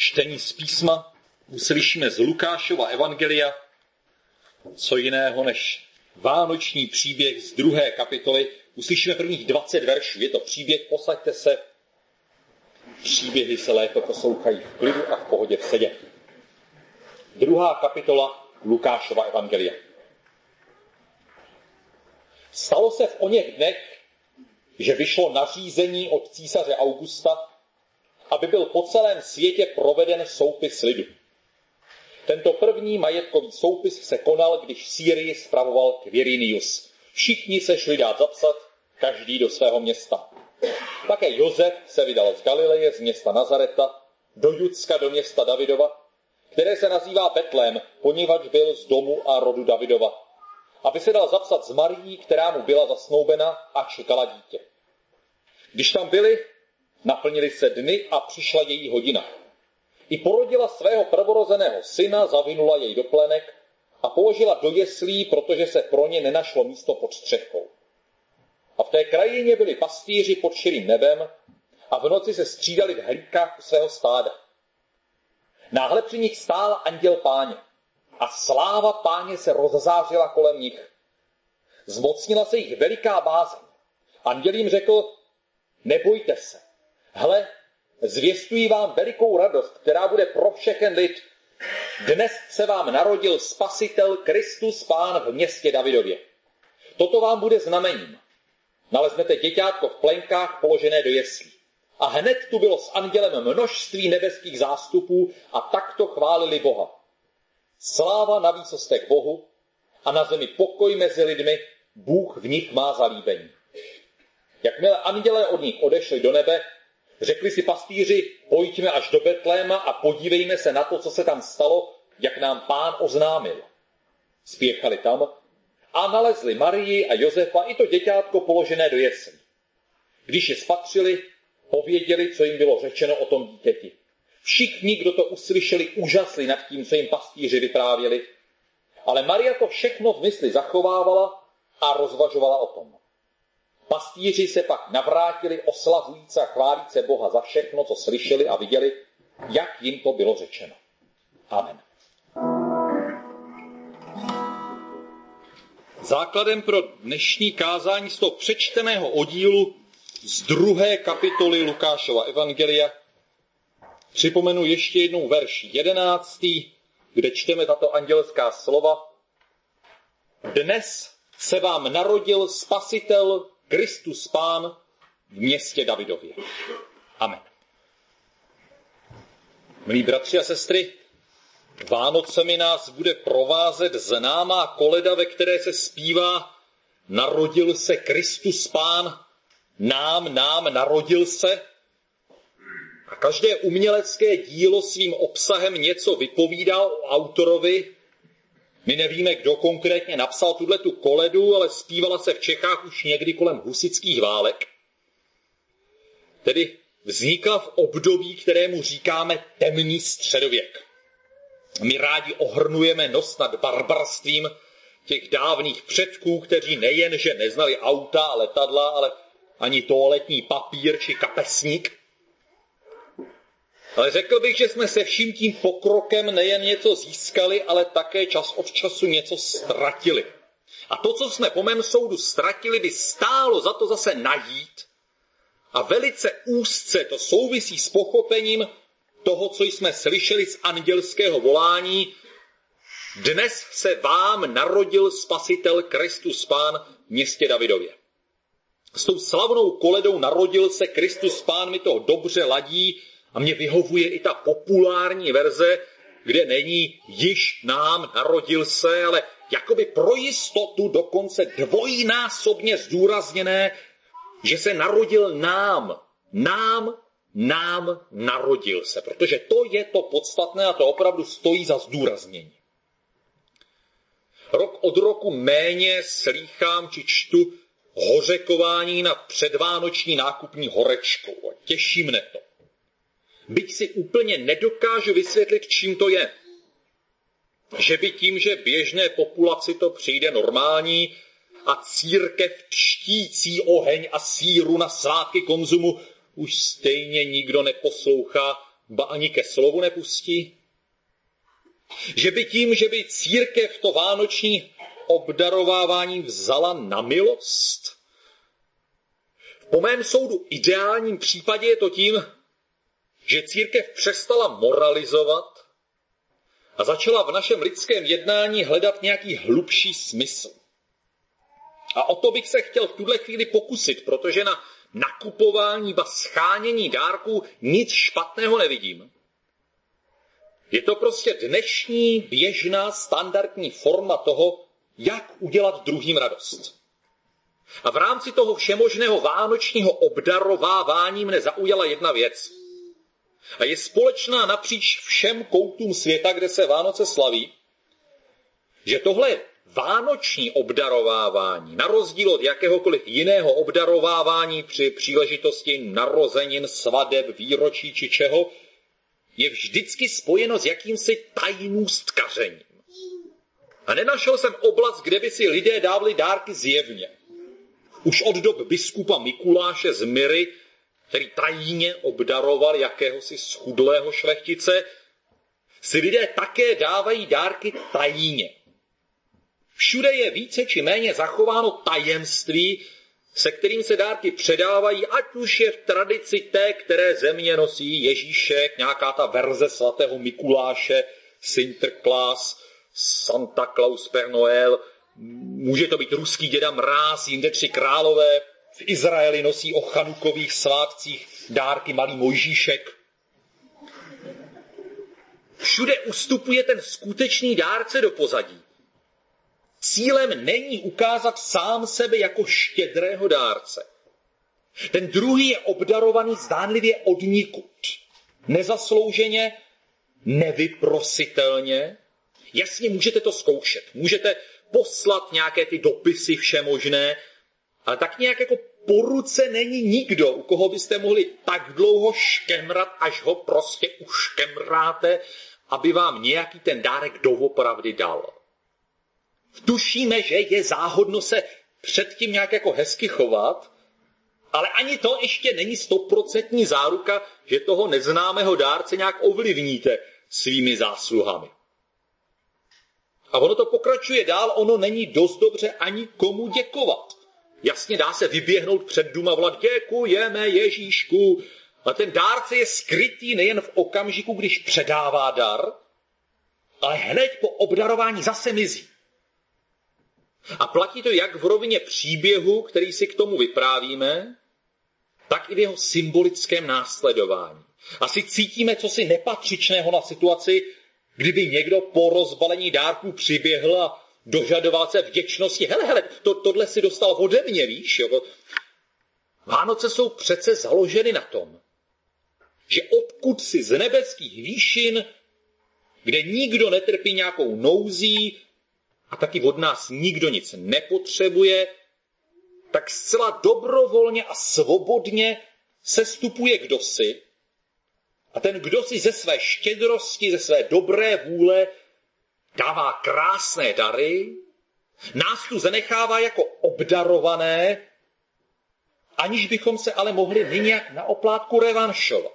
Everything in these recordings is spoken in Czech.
čtení z písma uslyšíme z Lukášova evangelia, co jiného než vánoční příběh z 2. kapitoly. Uslyšíme prvních 20 veršů. Je to příběh, posaďte se. Příběhy se lépe poslouchají v klidu a v pohodě v sedě. 2. kapitola Lukášova evangelia. Stalo se v oněch dnech, že vyšlo nařízení od císaře Augusta, aby byl po celém světě proveden soupis lidu. Tento první majetkový soupis se konal, když Sýrii spravoval Quirinius. Všichni se šli dát zapsat, každý do svého města. Také Josef se vydal z Galileje, z města Nazareta, do Judska, do města Davidova, které se nazývá Betlém, poněvadž byl z domu a rodu Davidova, aby se dal zapsat s Marií, která mu byla zasnoubena a čekala dítě. Když tam byli, naplnili se dny a přišla její hodina. I porodila svého prvorozeného syna, zavinula jej do plenek a položila do jeslí, protože se pro ně nenašlo místo pod střechou. A v té krajině byli pastýři pod širým nebem a v noci se střídali v hlídkách svého stáda. Náhle při nich stál anděl Páně a sláva Páně se rozzářila kolem nich. Zmocnila se jich veliká bázeň. Anděl jim řekl: nebojte se. Hle, zvěstuji vám velikou radost, která bude pro všechen lid. Dnes se vám narodil Spasitel Kristus Pán v městě Davidově. Toto vám bude znamením. Naleznete děťátko v plenkách položené do jeslí. A hned tu bylo s andělem množství nebeských zástupů a takto chválili Boha. Sláva na výsostech Bohu a na zemi pokoj mezi lidmi, Bůh v nich má zalíbení. Jakmile andělé od nich odešli do nebe, řekli si pastýři: pojďme až do Betléma a podívejme se na to, co se tam stalo, jak nám Pán oznámil. Spěchali tam a nalezli Marii a Josefa i to děťátko položené do jeslí. Když je spatřili, pověděli, co jim bylo řečeno o tom dítěti. Všichni, kdo to uslyšeli, úžasli nad tím, co jim pastýři vyprávěli. Ale Maria to všechno v mysli zachovávala a rozvažovala o tom. Pastýři se pak navrátili, oslavujíce a chválíce Boha za všechno, co slyšeli a viděli, jak jim to bylo řečeno. Amen. Základem pro dnešní kázání z toho přečteného oddílu z 2. kapitoly Lukášova evangelia připomenu ještě jednou verš 11, kde čteme tato andělská slova. Dnes se vám narodil Spasitel Kristus Pán v městě Davidově. Amen. Milí bratři a sestry, Vánocemi nás bude provázet známá koleda, ve které se zpívá: narodil se Kristus Pán, nám narodil se. A každé umělecké dílo svým obsahem něco vypovídá o autorovi. My nevíme, kdo konkrétně napsal tu koledu, ale zpívala se v Čechách už někdy kolem husitských válek. Tedy vznikla v období, kterému říkáme temný středověk. My rádi ohrnujeme nos nad barbarstvím těch dávných předků, kteří nejenže neznali auta a letadla, ale ani toaletní papír či kapesník. Ale řekl bych, že jsme se vším tím pokrokem nejen něco získali, ale také čas od času něco ztratili. A to, co jsme po mém soudu ztratili, by stálo za to zase najít. A velice úzce to souvisí s pochopením toho, co jsme slyšeli z andělského volání. Dnes se vám narodil Spasitel Kristus Pán v městě Davidově. S tou slavnou koledou narodil se Kristus Pán mi to dobře ladí a mě vyhovuje i ta populární verze, kde není již nám narodil se, ale jakoby pro jistotu dokonce dvojnásobně zdůrazněné, že se narodil nám narodil se, protože to je to podstatné a to opravdu stojí za zdůraznění. Rok od roku méně slýchám či čtu hořekování nad předvánoční nákupní horečkou a těší mne to. Byť si úplně nedokážu vysvětlit, čím to je. Že by tím, že běžné populaci to přijde normální a církev čtící oheň a síru na svátky konzumu už stejně nikdo neposlouchá, ba ani ke slovu nepustí? Že by tím, že by církev to vánoční obdarovávání vzala na milost? Po mém soudu ideálním případě je to tím, že církev přestala moralizovat a začala v našem lidském jednání hledat nějaký hlubší smysl. A o to bych se chtěl v tuhle chvíli pokusit, protože na nakupování ba schánění dárků nic špatného nevidím. Je to prostě dnešní běžná standardní forma toho, jak udělat druhým radost. A v rámci toho všemožného vánočního obdarovávání mne zaujala jedna věc. A je společná napříč všem koutům světa, kde se Vánoce slaví, že tohle vánoční obdarovávání, na rozdíl od jakéhokoliv jiného obdarovávání při příležitosti narozenin, svadeb, výročí či čeho, je vždycky spojeno s jakýmsi tajnůstkařením. A nenašel jsem oblast, kde by si lidé dávali dárky zjevně. Už od dob biskupa Mikuláše z Myry, který tajně obdaroval jakéhosi schudlého šlechtice, si lidé také dávají dárky tajně. Všude je více či méně zachováno tajemství, se kterým se dárky předávají, ať už je v tradici té, které země nosí Ježíšek, nějaká ta verze svatého Mikuláše, Sinterklaas, Santa Claus, Père Noël, může to být ruský děda Mráz, jinde 3 králové, v Izraeli nosí o chanukových svátcích dárky malý Mojžíšek. Všude ustupuje ten skutečný dárce do pozadí. Cílem není ukázat sám sebe jako štědrého dárce. Ten druhý je obdarovaný zdánlivě odnikud. Nezaslouženě, nevyprositelně. Jasně, můžete to zkoušet. Můžete poslat nějaké ty dopisy všemožné, ale tak nějak jako po ruce není nikdo, u koho byste mohli tak dlouho škemrat, až ho prostě uškemráte, aby vám nějaký ten dárek doopravdy dal. Tušíme, že je záhodno se předtím nějak jako hezky chovat, ale ani to ještě není 100% záruka, že toho neznámého dárce nějak ovlivníte svými zásluhami. A ono to pokračuje dál, ono není dost dobře ani komu děkovat. Jasně, dá se vyběhnout před dům a volat děkujeme Ježíšku. A ten dárce je skrytý nejen v okamžiku, když předává dar, ale hned po obdarování zase mizí. A platí to jak v rovině příběhu, který si k tomu vyprávíme, tak i v jeho symbolickém následování. Asi cítíme cosi nepatřičného na situaci, kdyby někdo po rozbalení dárků přiběhl a dožadoval se vděčnosti. Hele, tohle si dostal ode mě, víš? Jo? Vánoce jsou přece založeny na tom, že odkud si z nebeských výšin, kde nikdo netrpí nějakou nouzí a taky od nás nikdo nic nepotřebuje, tak zcela dobrovolně a svobodně sestupuje kdosi a ten kdosi ze své štědrosti, ze své dobré vůle dává krásné dary, nás tu zanechává jako obdarované, aniž bychom se ale mohli nějak na oplátku revanšovat.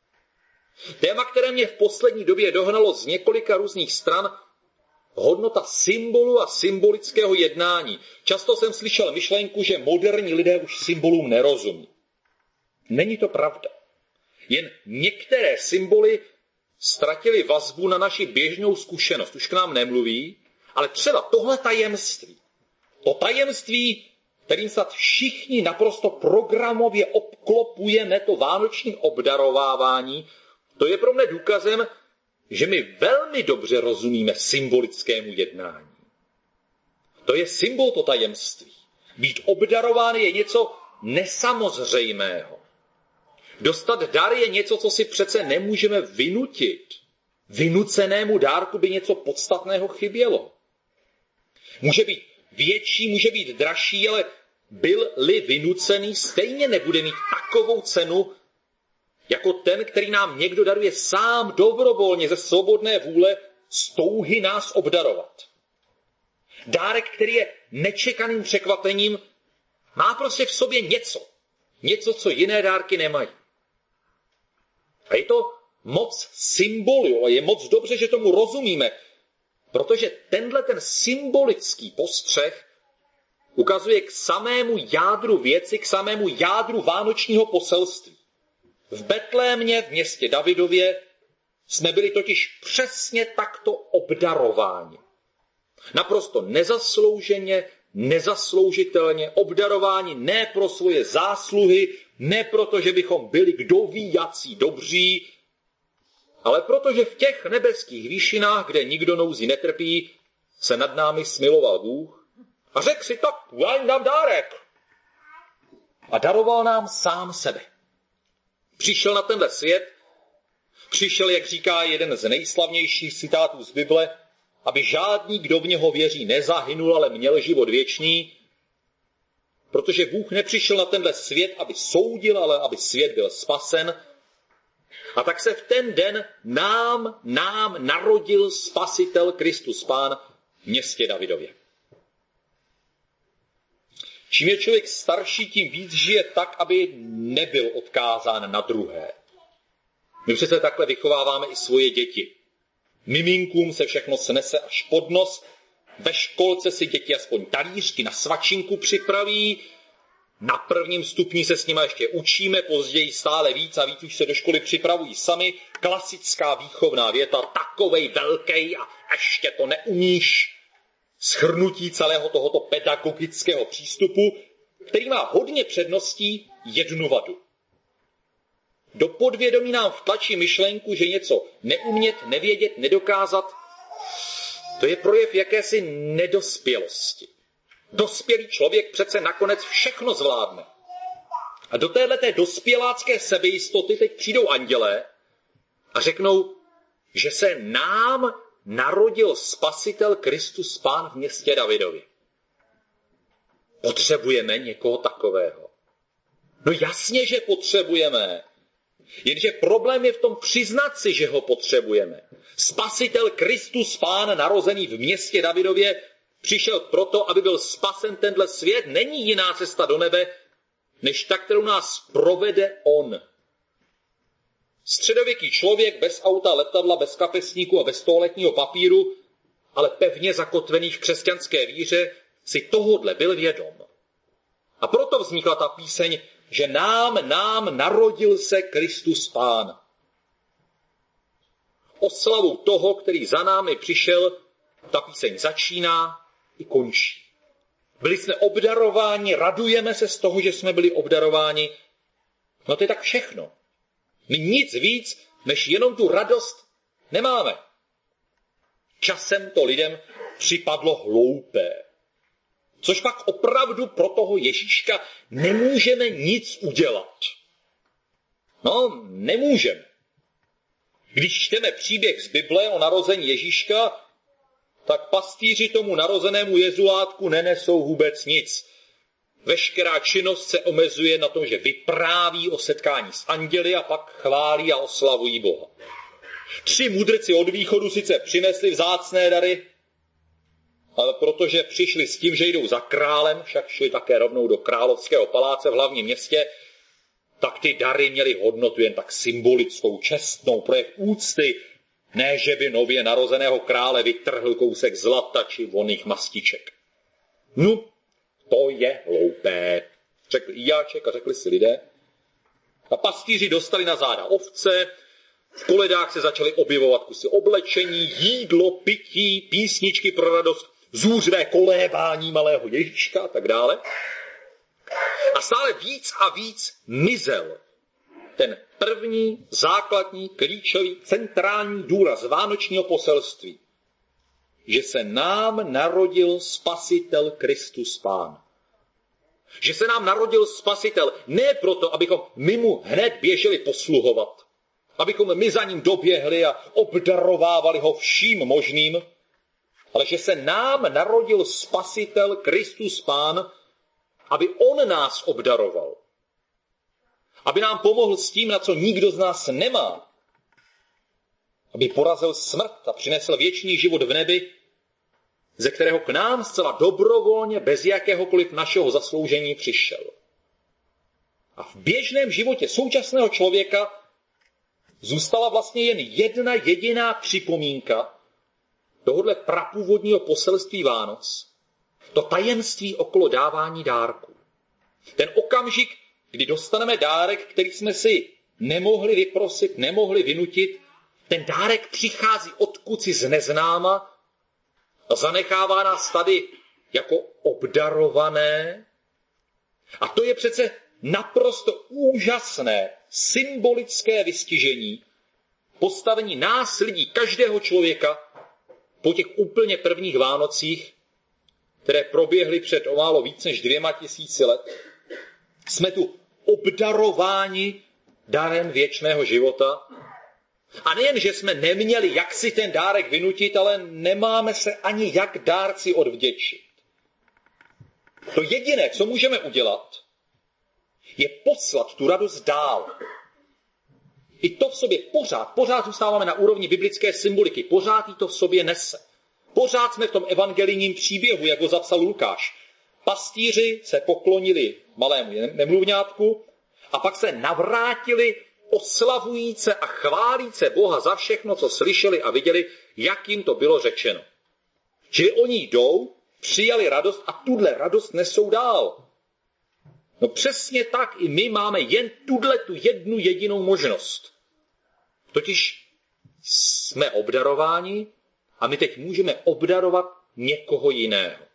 Téma, které mě v poslední době dohnalo z několika různých stran, hodnota symbolu a symbolického jednání. Často jsem slyšel myšlenku, že moderní lidé už symbolům nerozumí. Není to pravda. Jen některé symboly ztratily vazbu na naši běžnou zkušenost. Už k nám nemluví, ale třeba tohle tajemství. To tajemství, kterým snad všichni naprosto programově obklopujeme to vánoční obdarovávání, to je pro mne důkazem, že my velmi dobře rozumíme symbolickému jednání. To je symbol to tajemství. Být obdarován je něco nesamozřejmého. Dostat dar je něco, co si přece nemůžeme vynutit. Vynucenému dárku by něco podstatného chybělo. Může být větší, může být dražší, ale byl-li vynucený, stejně nebude mít takovou cenu, jako ten, který nám někdo daruje sám dobrovolně ze svobodné vůle z touhy nás obdarovat. Dárek, který je nečekaným překvapením, má prostě v sobě něco, co jiné dárky nemají. A je to moc symbolu a je moc dobře, že tomu rozumíme, protože tenhle ten symbolický postřeh ukazuje k samému jádru věci, k samému jádru vánočního poselství. V Betlémě, v městě Davidově, jsme byli totiž přesně takto obdarováni. Naprosto nezaslouženě, nezasloužitelně obdarováni ne pro svoje zásluhy, ne proto, že bychom byli kdo ví jací dobří, ale protože v těch nebeských výšinách, kde nikdo nouzi netrpí, se nad námi smiloval Bůh a řekl si tak, já jim dám dárek. A daroval nám sám sebe. Přišel na tenhle svět, přišel, jak říká jeden z nejslavnějších citátů z Bible, aby žádný, kdo v něho věří, nezahynul, ale měl život věčný, protože Bůh nepřišel na tenhle svět, aby soudil, ale aby svět byl spasen. A tak se v ten den nám narodil Spasitel Kristus Pán v městě Davidově. Čím je člověk starší, tím víc žije tak, aby nebyl odkázán na druhé. My přece takhle vychováváme i svoje děti. Miminkům se všechno snese až pod nos, ve školce si děti aspoň talířky na svačinku připraví, na prvním stupni se s nima ještě učíme, později stále víc a víc už se do školy připravují sami. Klasická výchovná věta, takovej velkej a ještě to neumíš. Shrnutí celého tohoto pedagogického přístupu, který má hodně předností, jednu vadu. Do podvědomí nám vtlačí myšlenku, že něco neumět, nevědět, nedokázat, to je projev jakési nedospělosti. Dospělý člověk přece nakonec všechno zvládne. A do téhleté dospělácké sebejistoty teď přijdou andělé a řeknou, že se nám narodil Spasitel Kristus Pán v městě Davidově. Potřebujeme někoho takového. No jasně, že potřebujeme. Jenže problém je v tom přiznat si, že ho potřebujeme. Spasitel Kristus Pán, narozený v městě Davidově, přišel proto, aby byl spasen tenhle svět. Není jiná cesta do nebe, než ta, kterou nás provede on. Středověký člověk bez auta, letadla, bez kapesníku a bez toaletního papíru, ale pevně zakotvený v křesťanské víře, si tohodle byl vědom. A proto vznikla ta píseň, že nám narodil se Kristus Pán. Oslavou toho, který za námi přišel, ta píseň začíná i končí. Byli jsme obdarováni, radujeme se z toho, že jsme byli obdarováni. No to je tak všechno. My nic víc, než jenom tu radost nemáme. Časem to lidem připadlo hloupé. Což pak opravdu pro toho Ježíška nemůžeme nic udělat. No, nemůžeme. Když čteme příběh z Bible o narození Ježíška, tak pastýři tomu narozenému jezulátku nenesou vůbec nic. Veškerá činnost se omezuje na tom, že vypráví o setkání s anděli a pak chválí a oslavují Boha. 3 mudrci od východu sice přinesli vzácné dary, ale protože přišli s tím, že jdou za králem, však šli také rovnou do královského paláce v hlavním městě, tak ty dary měly hodnotu jen tak symbolickou, čestnou, projev úcty, ne že by nově narozeného krále vytrhl kousek zlata či vonných mastiček. No, to je hloupé, řekl Ijáček a řekli si lidé. A pastýři dostali na záda ovce, v koledách se začaly objevovat kusy oblečení, jídlo, pití, písničky pro radost, zůřvé kolébání malého Ježíška a tak dále. A stále víc a víc mizel ten první, základní, klíčový, centrální důraz vánočního poselství, že se nám narodil Spasitel Kristus Pán. Že se nám narodil Spasitel ne proto, abychom my mu hned běželi posluhovat, abychom my za ním doběhli a obdarovávali ho vším možným, ale že se nám narodil Spasitel Kristus Pán, aby on nás obdaroval. Aby nám pomohl s tím, na co nikdo z nás nemá. Aby porazil smrt a přinesl věčný život v nebi, ze kterého k nám zcela dobrovolně, bez jakéhokoliv našeho zasloužení přišel. A v běžném životě současného člověka zůstala vlastně jen jedna jediná připomínka tohodle prapůvodního poselství Vánoc, to tajemství okolo dávání dárku. Ten okamžik, kdy dostaneme dárek, který jsme si nemohli vyprosit, nemohli vynutit, ten dárek přichází odkud z neznáma a zanechává nás tady jako obdarované. A to je přece naprosto úžasné, symbolické vystižení postavení nás, lidí, každého člověka po těch úplně prvních Vánocích, které proběhly před o málo víc než 2000 let. Jsme tu obdarováni darem věčného života. A nejen, že jsme neměli jak si ten dárek vynutit, ale nemáme se ani jak dárci odvděčit. To jediné, co můžeme udělat, je poslat tu radost dál. I to v sobě pořád zůstáváme na úrovni biblické symboliky, pořád jí to v sobě nese. Pořád jsme v tom evangelijním příběhu, jak ho zapsal Lukáš. Pastýři se poklonili malému nemluvňátku a pak se navrátili oslavujíce a chválíce Boha za všechno, co slyšeli a viděli, jak jim to bylo řečeno. Čili oni jdou, přijali radost a tuhle radost nesou dál. No přesně tak i my máme jen tu jednu jedinou možnost. Totiž jsme obdarováni a my teď můžeme obdarovat někoho jiného.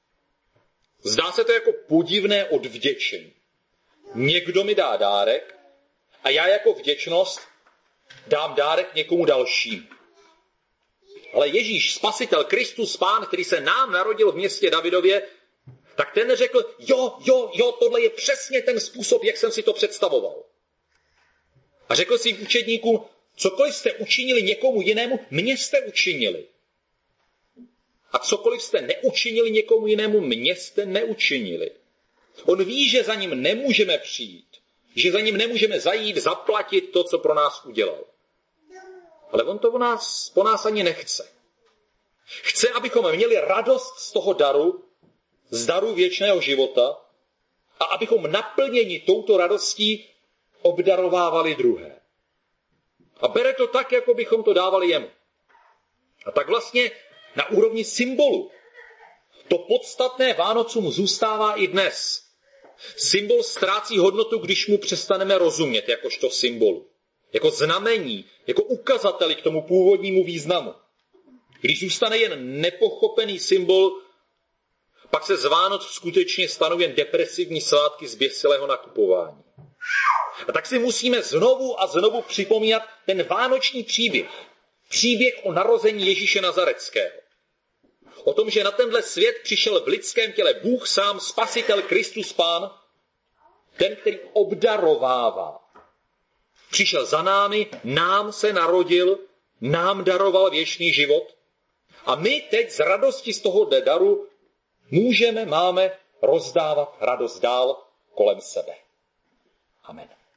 Zdá se to jako podivné odvděčení. Někdo mi dá dárek a já jako vděčnost dám dárek někomu dalšímu. Ale Ježíš, Spasitel, Kristus Pán, který se nám narodil v městě Davidově, tak ten řekl, jo, tohle je přesně ten způsob, jak jsem si to představoval. A řekl svým učedníkům, cokoliv jste učinili někomu jinému, mně jste učinili. A cokoliv jste neučinili někomu jinému, mně jste neučinili. On ví, že za ním nemůžeme přijít, že za ním nemůžeme zajít, zaplatit to, co pro nás udělal. Ale on to po nás ani nechce. Chce, abychom měli radost z toho daru, z daru věčného života a abychom naplněni touto radostí obdarovávali druhé. A bere to tak, jako bychom to dávali jemu. A tak vlastně na úrovni symbolu to podstatné Vánocům zůstává i dnes. Symbol ztrácí hodnotu, když mu přestaneme rozumět jakožto symbolu. Jako znamení, jako ukazateli k tomu původnímu významu. Když zůstane jen nepochopený symbol, pak se z Vánoc skutečně stanou jen depresivní svátky zběsilého nakupování. A tak si musíme znovu a znovu připomínat ten vánoční příběh. Příběh o narození Ježíše Nazareckého. O tom, že na tenhle svět přišel v lidském těle Bůh sám, Spasitel, Kristus Pán, ten, který obdarovává. Přišel za námi, nám se narodil, nám daroval věčný život. A my teď z radosti z toho daru máme rozdávat radost dál kolem sebe. Amen.